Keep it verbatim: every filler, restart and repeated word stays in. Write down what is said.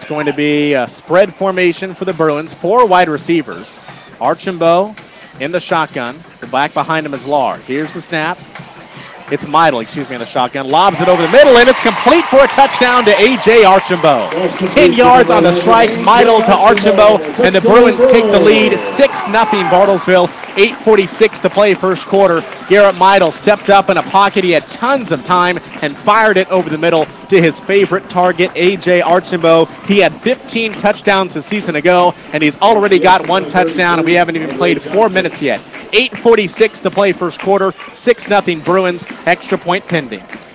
It's going to be a spread formation for the Bruins. Four wide receivers. Archambault in the shotgun. The back behind him is Lahr. Here's the snap. It's Meidel, excuse me, in the shotgun. Lobs it over the middle, and it's complete for a touchdown to A J. Archambault. Ten yards on the strike. Meidel to Archambault, and the Bruins take the lead. six nothing Bartlesville. eight forty-six to play first quarter. Garrett Meidel stepped up in a pocket. He had tons of time and fired it over the middle to his favorite target, A J. Archambault. He had fifteen touchdowns a season ago, and he's already got one touchdown, and we haven't even played four minutes yet. eight forty-six to play first quarter. six nothing Bruins. Extra point pending.